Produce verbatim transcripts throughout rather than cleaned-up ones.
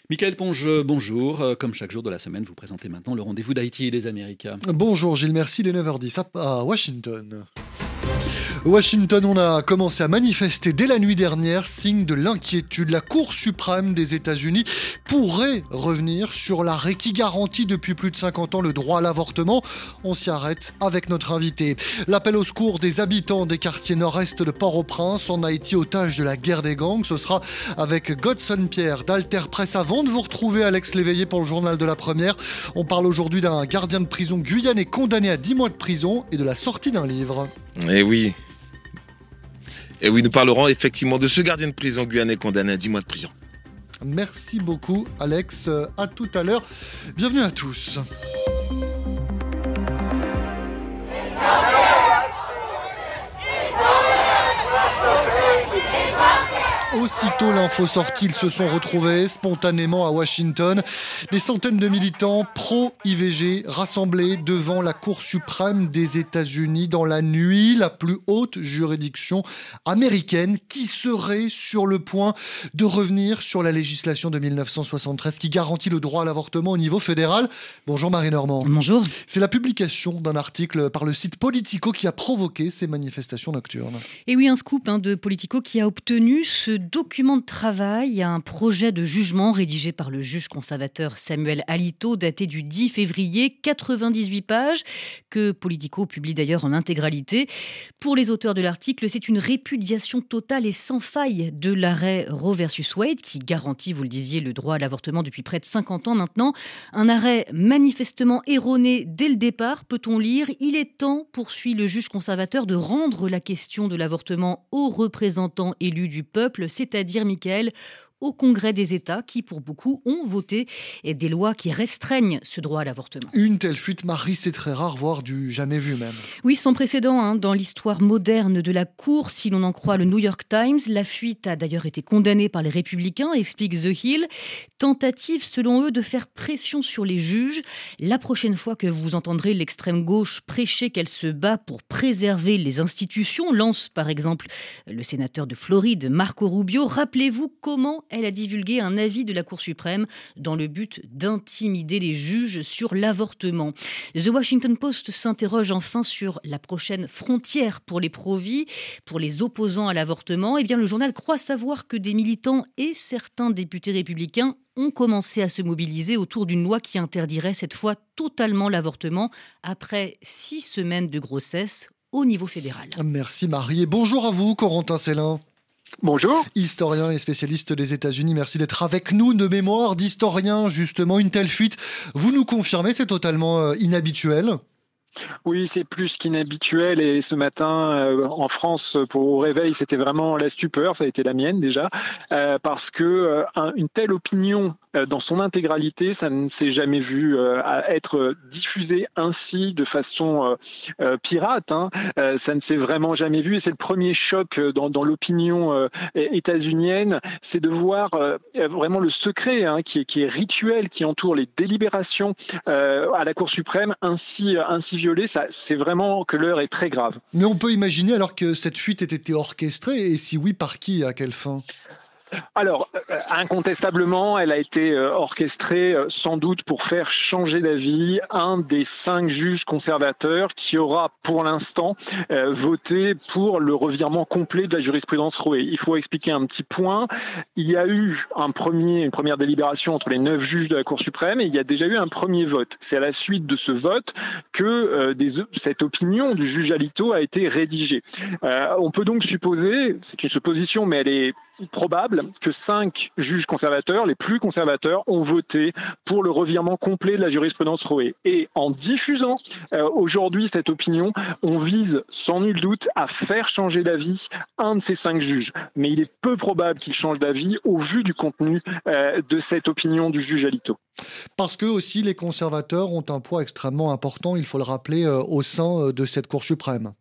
Mickaël Ponge, bonjour. Comme chaque jour de la semaine, vous présentez maintenant le rendez-vous d'Haïti et des Américains. Bonjour Gilles, merci. Il est neuf heures dix à Washington. Washington, on a commencé à manifester dès la nuit dernière, signe de l'inquiétude. La Cour suprême des États-Unis pourrait revenir sur l'arrêt qui garantit depuis plus de cinquante ans le droit à l'avortement. On s'y arrête avec notre invité. L'appel au secours des habitants des quartiers nord-est de Port-au-Prince en Haïti, otage de la guerre des gangs. Ce sera avec Godson Pierre d'Alter Presse. Avant de vous retrouver, Alex Léveillé, pour le journal de la première. On parle aujourd'hui d'un gardien de prison guyanais condamné à dix mois de prison et de la sortie d'un livre. Eh oui. Et oui, nous parlerons effectivement de ce gardien de prison guyanais condamné à dix mois de prison. Merci beaucoup, Alex. À tout à l'heure. Bienvenue à tous. Aussitôt l'info sortie, ils se sont retrouvés spontanément à Washington. Des centaines de militants pro-I V G rassemblés devant la Cour suprême des États-Unis dans la nuit, la plus haute juridiction américaine qui serait sur le point de revenir sur la législation de mille neuf cent soixante-treize qui garantit le droit à l'avortement au niveau fédéral. Bonjour Marie Normand. Bonjour. C'est la publication d'un article par le site Politico qui a provoqué ces manifestations nocturnes. Et oui, un scoop hein, de Politico qui a obtenu ce document de travail, un projet de jugement rédigé par le juge conservateur Samuel Alito, daté du dix février, quatre-vingt-dix-huit pages, que Politico publie d'ailleurs en intégralité. Pour les auteurs de l'article, c'est une répudiation totale et sans faille de l'arrêt Roe versus Wade, qui garantit, vous le disiez, le droit à l'avortement depuis près de cinquante ans maintenant. Un arrêt manifestement erroné dès le départ, peut-on lire. Il est temps, poursuit le juge conservateur, de rendre la question de l'avortement aux représentants élus du peuple, c'est-à-dire, Mickaël, au Congrès des États qui, pour beaucoup, ont voté des lois qui restreignent ce droit à l'avortement. Une telle fuite, Marie, c'est très rare, voire du jamais vu même. Oui, sans précédent hein, dans l'histoire moderne de la Cour, si l'on en croit le New York Times. La fuite a d'ailleurs été condamnée par les Républicains, explique The Hill. Tentative, selon eux, de faire pression sur les juges. La prochaine fois que vous entendrez l'extrême gauche prêcher qu'elle se bat pour préserver les institutions, lance par exemple le sénateur de Floride, Marco Rubio, rappelez-vous comment elle a divulgué un avis de la Cour suprême dans le but d'intimider les juges sur l'avortement. The Washington Post s'interroge enfin sur la prochaine frontière pour les pro-vie, pour les opposants à l'avortement. Eh bien, le journal croit savoir que des militants et certains députés républicains ont commencé à se mobiliser autour d'une loi qui interdirait cette fois totalement l'avortement après six semaines de grossesse au niveau fédéral. Merci Marie et bonjour à vous Corentin Célin. Bonjour. Historien et spécialiste des États-Unis, merci d'être avec nous. De mémoire d'historien, justement, une telle fuite, vous nous confirmez, c'est totalement euh, inhabituel ? Oui, c'est plus qu'inhabituel et ce matin euh, en France pour au réveil c'était vraiment la stupeur, ça a été la mienne déjà euh, parce que euh, un, une telle opinion euh, dans son intégralité ça ne s'est jamais vu euh, être diffusée ainsi de façon euh, euh, pirate, hein. euh, ça ne s'est vraiment jamais vu et c'est le premier choc dans, dans l'opinion euh, états-unienne, c'est de voir euh, vraiment le secret hein, qui, est, qui est rituel, qui entoure les délibérations euh, à la Cour suprême ainsi, ainsi violé, ça, c'est vraiment que l'heure est très grave. Mais on peut imaginer alors que cette fuite ait été orchestrée, et si oui, par qui et à quelle fin ? Alors, euh, incontestablement, elle a été euh, orchestrée euh, sans doute pour faire changer d'avis un des cinq juges conservateurs qui aura pour l'instant euh, voté pour le revirement complet de la jurisprudence Roe. Il faut expliquer un petit point. Il y a eu un premier, une première délibération entre les neuf juges de la Cour suprême et il y a déjà eu un premier vote. C'est à la suite de ce vote que euh, des, cette opinion du juge Alito a été rédigée. Euh, on peut donc supposer, c'est une supposition mais elle est probable, que cinq juges conservateurs, les plus conservateurs, ont voté pour le revirement complet de la jurisprudence Roe. Et en diffusant euh, aujourd'hui cette opinion, on vise sans nul doute à faire changer d'avis un de ces cinq juges. Mais il est peu probable qu'il change d'avis au vu du contenu euh, de cette opinion du juge Alito. Parce que aussi les conservateurs ont un poids extrêmement important, il faut le rappeler, euh, au sein de cette Cour suprême.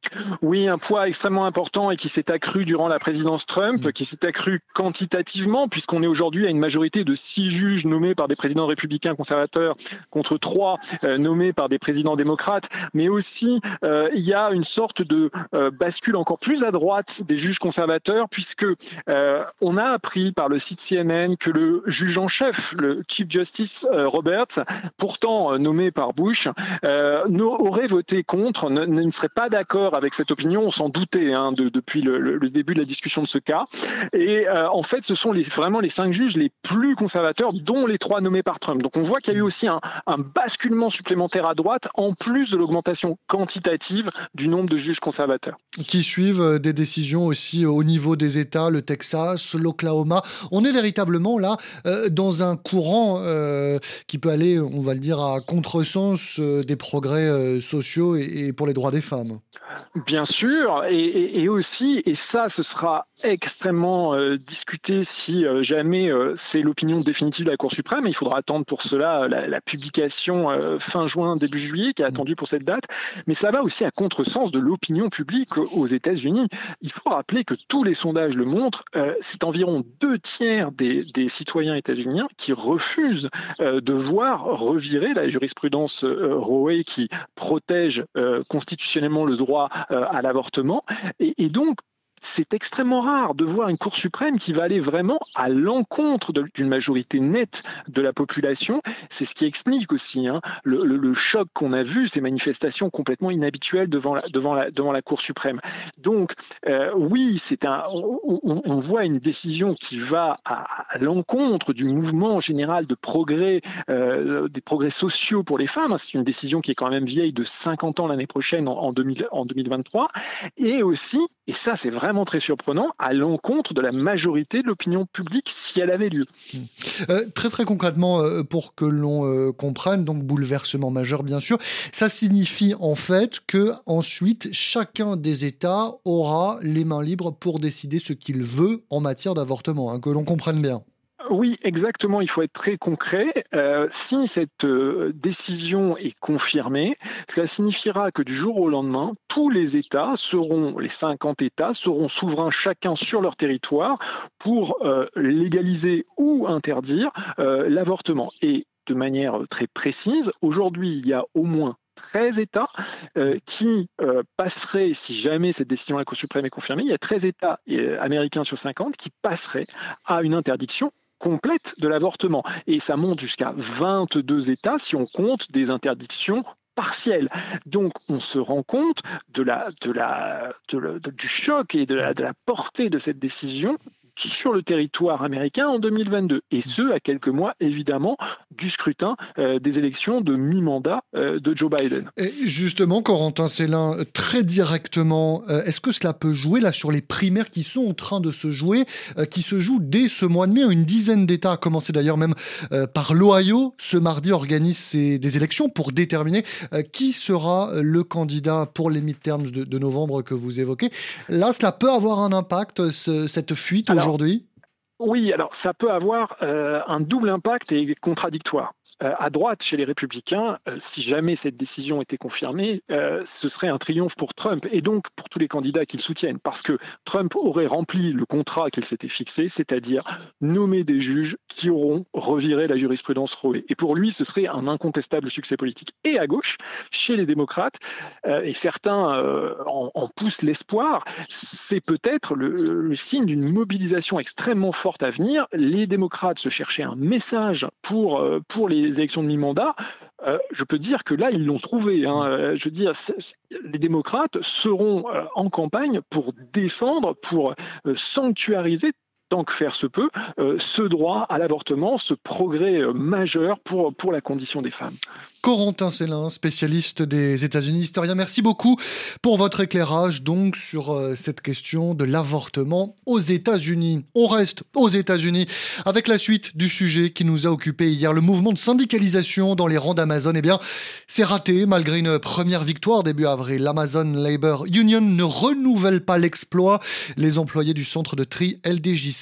Oui, un poids extrêmement important et qui s'est accru durant la présidence Trump, qui s'est accru quantitativement, puisqu'on est aujourd'hui à une majorité de six juges nommés par des présidents républicains conservateurs contre trois euh, nommés par des présidents démocrates. Mais aussi, euh, il y a une sorte de euh, bascule encore plus à droite des juges conservateurs, puisque euh, on a appris par le site C N N que le juge en chef, le Chief Justice euh, Roberts, pourtant euh, nommé par Bush, euh, aurait voté contre, ne, ne serait pas d'accord avec cette opinion, on s'en doutait hein, de, depuis le, le, le début de la discussion de ce cas. Et euh, en fait, ce sont les, vraiment les cinq juges les plus conservateurs, dont les trois nommés par Trump. Donc on voit qu'il y a eu aussi un, un basculement supplémentaire à droite, en plus de l'augmentation quantitative du nombre de juges conservateurs. Qui suivent des décisions aussi au niveau des États, le Texas, l'Oklahoma. On est véritablement là euh, dans un courant euh, qui peut aller, on va le dire, à contresens euh, des progrès euh, sociaux et, et pour les droits des femmes. Bien sûr, et, et, et aussi, et ça, ce sera extrêmement euh, discuté si euh, jamais euh, c'est l'opinion définitive de la Cour suprême. Il faudra attendre pour cela la, la publication euh, fin juin, début juillet, qui est attendue pour cette date. Mais ça va aussi à contresens de l'opinion publique aux États-Unis. Il faut rappeler que tous les sondages le montrent, euh, c'est environ deux tiers des, des citoyens états-uniens qui refusent euh, de voir revirer la jurisprudence euh, Roe qui protège euh, constitutionnellement le droit euh, à l'avortement. Et, et donc, c'est extrêmement rare de voir une Cour suprême qui va aller vraiment à l'encontre de, d'une majorité nette de la population. C'est ce qui explique aussi hein, le, le, le choc qu'on a vu, ces manifestations complètement inhabituelles devant la, devant la, devant la Cour suprême. Donc, euh, oui, c'est un, on, on, on voit une décision qui va à, à l'encontre du mouvement général de progrès, euh, des progrès sociaux pour les femmes. C'est une décision qui est quand même vieille de cinquante ans l'année prochaine, en, en, deux mille, en deux mille vingt-trois. Et aussi, et ça c'est vraiment très surprenant, à l'encontre de la majorité de l'opinion publique si elle avait lieu. Euh, très très concrètement, euh, pour que l'on euh, comprenne, donc bouleversement majeur bien sûr, ça signifie en fait que ensuite chacun des États aura les mains libres pour décider ce qu'il veut en matière d'avortement, hein, que l'on comprenne bien. Oui, exactement. Il faut être très concret. Euh, si cette euh, décision est confirmée, cela signifiera que du jour au lendemain, tous les États seront, les cinquante États, seront souverains chacun sur leur territoire pour euh, légaliser ou interdire euh, l'avortement. Et de manière très précise, aujourd'hui, il y a au moins treize États euh, qui euh, passeraient, si jamais cette décision de la Cour suprême est confirmée, il y a treize États euh, américains sur cinquante qui passeraient à une interdiction complète de l'avortement. Et ça monte jusqu'à vingt-deux États si on compte des interdictions partielles. Donc on se rend compte de la, de la, de la, de, du choc et de la, de la portée de cette décision sur le territoire américain en deux mille vingt-deux. Et ce, à quelques mois, évidemment, du scrutin euh, des élections de mi-mandat euh, de Joe Biden. Et justement, Corentin Célin, très directement, euh, est-ce que cela peut jouer là sur les primaires qui sont en train de se jouer, euh, qui se jouent dès ce mois de mai? Une dizaine d'États, à commencer d'ailleurs même euh, par l'Ohio, ce mardi organise ces, des élections pour déterminer euh, qui sera le candidat pour les midterms de, de novembre que vous évoquez. Là, cela peut avoir un impact, ce, cette fuite Alors, aujourd'hui? Oui, alors ça peut avoir euh, un double impact et contradictoire. Euh, à droite, chez les Républicains, euh, si jamais cette décision était confirmée, euh, ce serait un triomphe pour Trump et donc pour tous les candidats qu'il soutiennent, parce que Trump aurait rempli le contrat qu'il s'était fixé, c'est-à-dire nommer des juges qui auront reviré la jurisprudence Roe. Et pour lui, ce serait un incontestable succès politique. Et à gauche, chez les démocrates, euh, et certains euh, en, en poussent l'espoir, c'est peut-être le, le signe d'une mobilisation extrêmement forte à venir. Les démocrates se cherchaient un message pour, euh, pour les les élections de mi-mandat, euh, je peux dire que là, ils l'ont trouvé. Hein. Euh, je veux dire, c'est, c'est, les démocrates seront euh, en campagne pour défendre, pour euh, sanctuariser, tant que faire se peut, euh, ce droit à l'avortement, ce progrès euh, majeur pour, pour la condition des femmes. Corentin Célin, spécialiste des États-Unis, historien, merci beaucoup pour votre éclairage donc sur euh, cette question de l'avortement aux États-Unis. On reste aux États-Unis avec la suite du sujet qui nous a occupé hier. Le mouvement de syndicalisation dans les rangs d'Amazon, eh bien, c'est raté malgré une première victoire début avril. L'Amazon Labor Union ne renouvelle pas l'exploit. Les employés du centre de tri L D J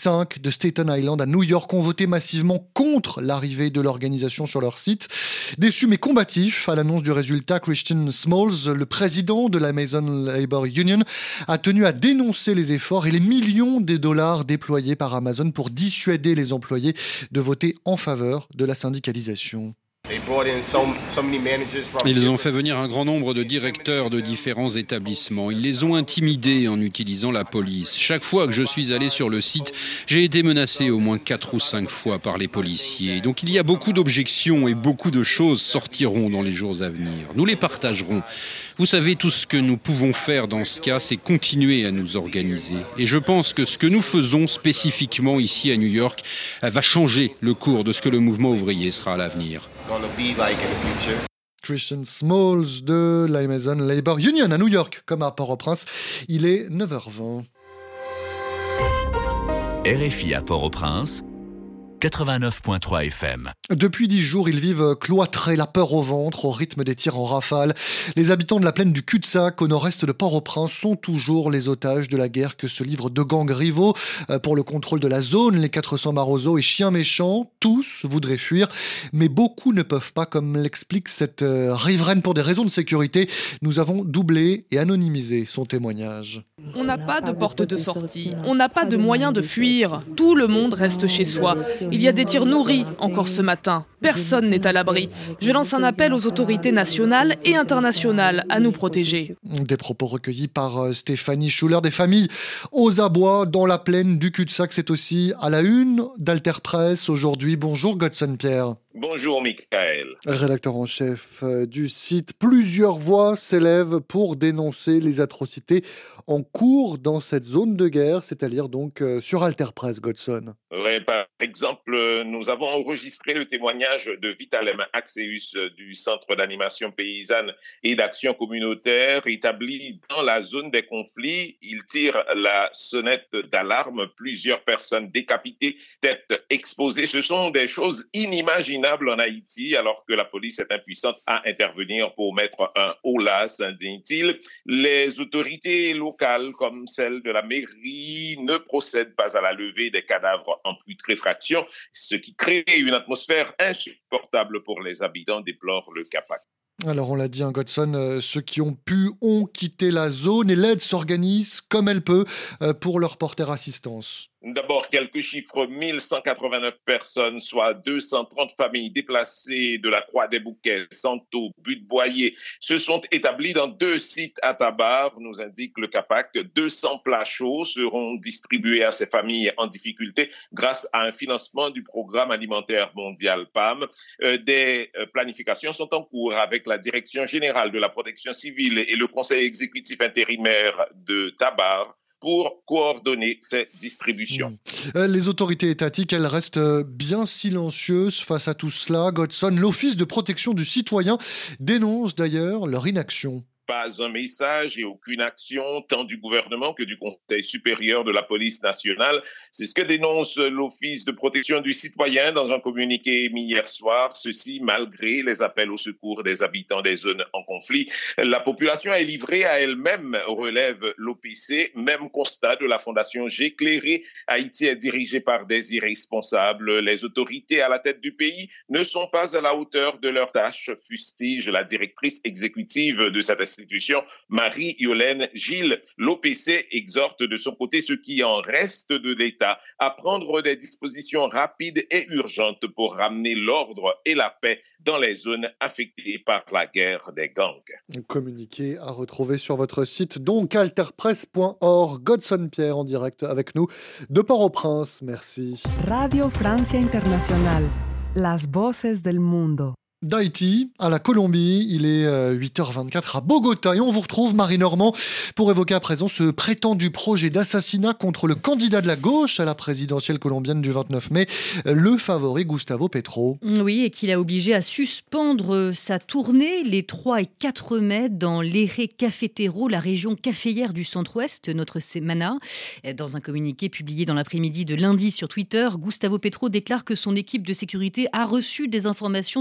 cinq de Staten Island à New York ont voté massivement contre l'arrivée de l'organisation sur leur site. Déçu mais combatif à l'annonce du résultat, Christian Smalls, le président de l'Amazon Labor Union, a tenu à dénoncer les efforts et les millions de dollars déployés par Amazon pour dissuader les employés de voter en faveur de la syndicalisation. Ils ont fait venir un grand nombre de directeurs de différents établissements. Ils les ont intimidés en utilisant la police. Chaque fois que je suis allé sur le site, j'ai été menacé au moins quatre ou cinq fois par les policiers. Donc il y a beaucoup d'objections et beaucoup de choses sortiront dans les jours à venir. Nous les partagerons. Vous savez, tout ce que nous pouvons faire dans ce cas, c'est continuer à nous organiser. Et je pense que ce que nous faisons spécifiquement ici à New York va changer le cours de ce que le mouvement ouvrier sera à l'avenir. Christian Smalls de l'Amazon Labor Union à New York, comme à Port-au-Prince. Il est neuf heures vingt. R F I à Port-au-Prince, quatre-vingt-neuf virgule trois F M. Depuis dix jours, ils vivent cloîtrés, la peur au ventre, au rythme des tirs en rafale. Les habitants de la plaine du cul-de-sac, au nord-est de Port-au-Prince, sont toujours les otages de la guerre que se livrent deux gangs rivaux pour le contrôle de la zone. Les quatre cents Maroso et Chiens Méchants, tous voudraient fuir, mais beaucoup ne peuvent pas, comme l'explique cette riveraine pour des raisons de sécurité. Nous avons doublé et anonymisé son témoignage. On n'a pas de porte de sortie, on n'a pas de moyen de fuir. Tout le monde reste chez soi. Il y a des tirs nourris encore ce matin. Personne n'est à l'abri. Je lance un appel aux autorités nationales et internationales à nous protéger. Des propos recueillis par Stéphanie Schuller. Des familles aux abois dans la plaine du cul-de-sac. C'est aussi à la une d'Alter Press aujourd'hui. Bonjour Godson Pierre. Bonjour Michael. Rédacteur en chef du site. Plusieurs voix s'élèvent pour dénoncer les atrocités en cours dans cette zone de guerre, c'est-à-dire donc sur Alter Press, Godson. Oui, par exemple, nous avons enregistré le témoignage de Vitalem Axeus du Centre d'animation paysanne et d'action communautaire établi dans la zone des conflits. Il tire la sonnette d'alarme. Plusieurs personnes décapitées, têtes exposées. Ce sont des choses inimaginables en Haïti alors que la police est impuissante à intervenir pour mettre un holà, s'indigne-t-il. Les autorités locales comme celle de la mairie ne procèdent pas à la levée des cadavres en putréfaction, ce qui crée une atmosphère insupportable pour les habitants, déplore le Capac. Alors on l'a dit, hein, Godson, euh, ceux qui ont pu ont quitté la zone et l'aide s'organise comme elle peut euh, pour leur porter assistance. D'abord, quelques chiffres, mille cent quatre-vingt-neuf personnes, soit deux cent trente familles déplacées de la Croix-des-Bouquets, Santo, Butte-Boyer, se sont établies dans deux sites à Tabar, nous indique le Capac. deux cents plats chauds seront distribués à ces familles en difficulté grâce à un financement du Programme alimentaire mondial P A M. Euh, des euh, planifications sont en cours avec la Direction générale de la protection civile et le Conseil exécutif intérimaire de Tabar pour coordonner ces distributions. Mmh. Les autorités étatiques, elles restent bien silencieuses face à tout cela. Godson, l'Office de protection du citoyen dénonce d'ailleurs leur inaction. Pas un message et aucune action, tant du gouvernement que du Conseil supérieur de la police nationale. C'est ce que dénonce l'Office de protection du citoyen dans un communiqué émis hier soir. Ceci malgré les appels au secours des habitants des zones en conflit. La population est livrée à elle-même, relève l'O P C. Même constat de la Fondation J'éclairé. Haïti est dirigé par des irresponsables. Les autorités à la tête du pays ne sont pas à la hauteur de leurs tâches, fustige la directrice exécutive de cette institution, Marie-Yolène Gilles. L'O P C exhorte de son côté ceux qui en restent de l'État à prendre des dispositions rapides et urgentes pour ramener l'ordre et la paix dans les zones affectées par la guerre des gangs. Communiqué à retrouver sur votre site, donc alterpress point org. Godson Pierre en direct avec nous de Port-au-Prince. Merci. Radio Francia Internacional. Las voces del mundo. D'Haïti à la Colombie, il est huit heures vingt-quatre à Bogota et on vous retrouve Marie Normand pour évoquer à présent ce prétendu projet d'assassinat contre le candidat de la gauche à la présidentielle colombienne du vingt-neuf mai, le favori Gustavo Petro. Oui, et qu'il a obligé à suspendre sa tournée les trois et quatre mai dans l'Eje Cafetero, la région caféière du centre-ouest, notre Semana. Dans un communiqué publié dans l'après-midi de lundi sur Twitter, Gustavo Petro déclare que son équipe de sécurité a reçu des informations de première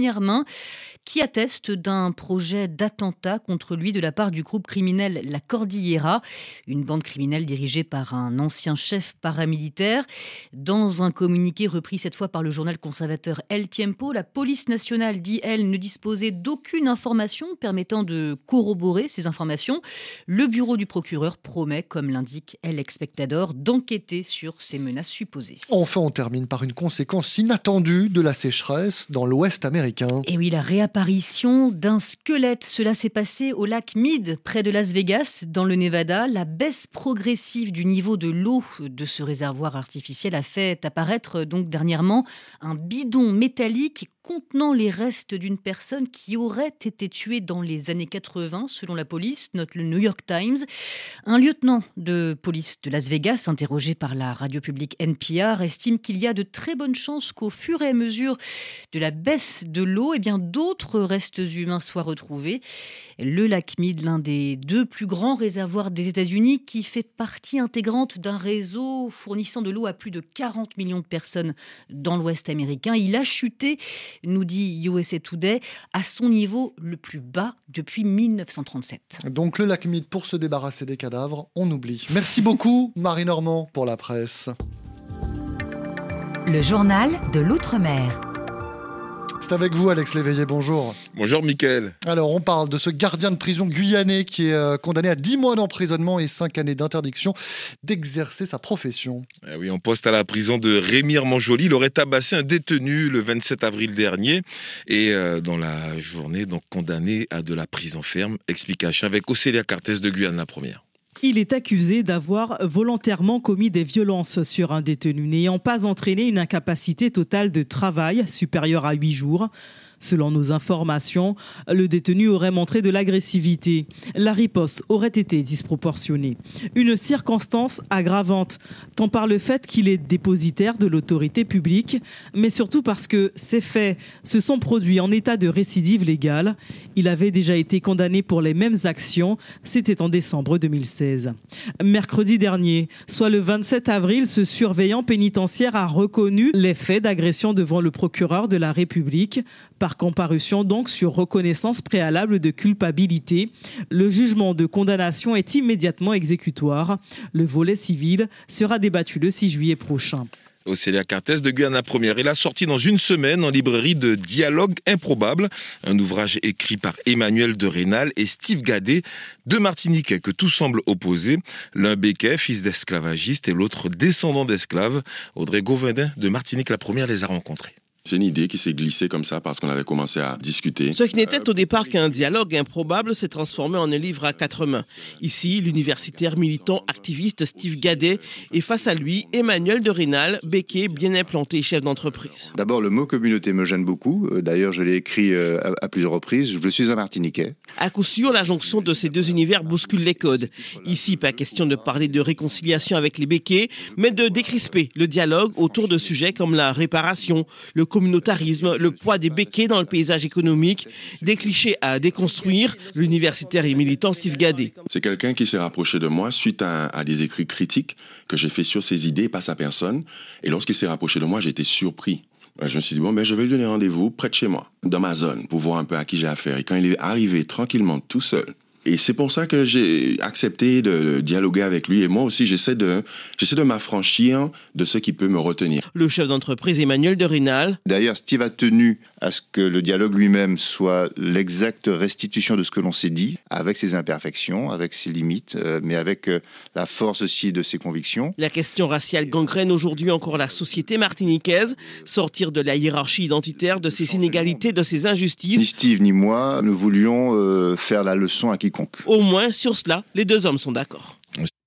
première main qui atteste d'un projet d'attentat contre lui de la part du groupe criminel La Cordillera, une bande criminelle dirigée par un ancien chef paramilitaire. Dans un communiqué repris cette fois par le journal conservateur El Tiempo, la police nationale dit, elle, ne disposer d'aucune information permettant de corroborer ces informations. Le bureau du procureur promet, comme l'indique El Espectador, d'enquêter sur ces menaces supposées. Enfin, on termine par une conséquence inattendue de la sécheresse dans l'Ouest américain. Et oui, la réapparition d'un squelette. Cela s'est passé au lac Mead, près de Las Vegas, dans le Nevada. La baisse progressive du niveau de l'eau de ce réservoir artificiel a fait apparaître donc dernièrement un bidon métallique contenant les restes d'une personne qui aurait été tuée dans les années quatre-vingts, selon la police, note le New York Times. Un lieutenant de police de Las Vegas, interrogé par la radio publique N P R, estime qu'il y a de très bonnes chances qu'au fur et à mesure de la baisse de l'eau, eh bien, d'autres restes humains soient retrouvés. Le lac Mead, l'un des deux plus grands réservoirs des États-Unis, qui fait partie intégrante d'un réseau fournissant de l'eau à plus de quarante millions de personnes dans l'Ouest américain. Il a chuté, nous dit U S A Today, à son niveau le plus bas depuis mille neuf cent trente-sept. Donc le lac Mead, pour se débarrasser des cadavres, on oublie. Merci beaucoup Marie Normand pour la presse. Le journal de l'Outre-mer. C'est avec vous Alex Léveillé, bonjour. Bonjour Mickaël. Alors on parle de ce gardien de prison guyanais qui est euh, condamné à dix mois d'emprisonnement et cinq années d'interdiction d'exercer sa profession. Eh oui, en poste à la prison de Rémire-Montjoly, il aurait tabassé un détenu le vingt-sept avril dernier et euh, dans la journée donc condamné à de la prison ferme. Explication avec Océlia Cartes de Guyane, la première. Il est accusé d'avoir volontairement commis des violences sur un détenu, n'ayant pas entraîné une incapacité totale de travail supérieure à huit jours. Selon nos informations, le détenu aurait montré de l'agressivité. La riposte aurait été disproportionnée. Une circonstance aggravante, tant par le fait qu'il est dépositaire de l'autorité publique, mais surtout parce que ces faits se sont produits en état de récidive légale. Il avait déjà été condamné pour les mêmes actions, c'était en décembre deux mille seize. Mercredi dernier, soit le vingt-sept avril, ce surveillant pénitentiaire a reconnu les faits d'agression devant le procureur de la République. Par comparution donc sur reconnaissance préalable de culpabilité. Le jugement de condamnation est immédiatement exécutoire. Le volet civil sera débattu le six juillet prochain. Océlia Cartes de Guyane, la première. Il a sorti dans une semaine en librairie de Dialogue improbable, un ouvrage écrit par Emmanuel de Rênal et Steve Gadet, deux Martiniquais que tout semble opposer. L'un béquet, fils d'esclavagiste, et l'autre descendant d'esclaves. Audrey Gauvindin de Martinique, la première, les a rencontrés. C'est une idée qui s'est glissée comme ça parce qu'on avait commencé à discuter. Ce qui n'était au départ qu'un dialogue improbable s'est transformé en un livre à quatre mains. Ici, l'universitaire militant activiste Steve Gadet et face à lui, Emmanuel de Rênal, béquet bien implanté chef d'entreprise. D'abord, le mot communauté me gêne beaucoup. D'ailleurs, je l'ai écrit à plusieurs reprises. Je suis un Martiniquais. À coup sûr, la jonction de ces deux univers bouscule les codes. Ici, pas question de parler de réconciliation avec les béquets, mais de décrisper le dialogue autour de sujets comme la réparation, le communautarisme, le poids des béquets dans le paysage économique, des clichés à déconstruire, l'universitaire et militant Steve Gadet. C'est quelqu'un qui s'est rapproché de moi suite à, à des écrits critiques que j'ai fait sur ses idées, pas sa personne. Et lorsqu'il s'est rapproché de moi, j'ai été surpris. Je me suis dit, bon, ben, je vais lui donner rendez-vous près de chez moi, dans ma zone, pour voir un peu à qui j'ai affaire. Et quand il est arrivé tranquillement tout seul, et c'est pour ça que j'ai accepté de dialoguer avec lui. Et moi aussi, j'essaie de, j'essaie de m'affranchir de ce qui peut me retenir. Le chef d'entreprise Emmanuel de Rênal. D'ailleurs, Steve a tenu à ce que le dialogue lui-même soit l'exacte restitution de ce que l'on s'est dit, avec ses imperfections, avec ses limites, euh, mais avec euh, la force aussi de ses convictions. La question raciale gangrène aujourd'hui encore la société martiniquaise. Sortir de la hiérarchie identitaire, de ses inégalités, de ses injustices. Ni Steve ni moi ne voulions euh, faire la leçon à quiconque. Au moins, sur cela, les deux hommes sont d'accord.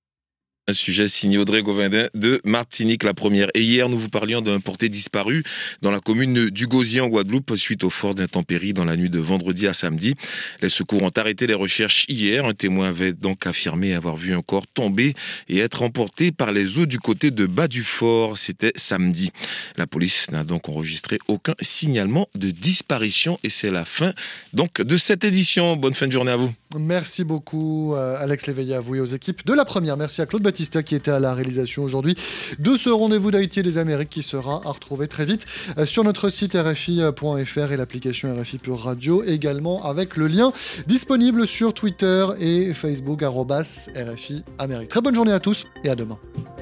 Un sujet signé Audrey Gauvindin de Martinique, la première. Et hier, nous vous parlions d'un porté disparu dans la commune du Gosier en Guadeloupe suite aux fortes intempéries dans la nuit de vendredi à samedi. Les secours ont arrêté les recherches hier. Un témoin avait donc affirmé avoir vu un corps tomber et être emporté par les eaux du côté de Bas-du-Fort. C'était samedi. La police n'a donc enregistré aucun signalement de disparition et c'est la fin donc de cette édition. Bonne fin de journée à vous. Merci beaucoup Alex Léveillé, à vous et aux équipes de la première. Merci à Claude Baptiste. Battista qui était à la réalisation aujourd'hui de ce rendez-vous d'Haïti et des Amériques qui sera à retrouver très vite sur notre site r f i point f r et l'application R F I Pure Radio, également avec le lien disponible sur Twitter et Facebook arobase R F I Amérique. Très bonne journée à tous et à demain.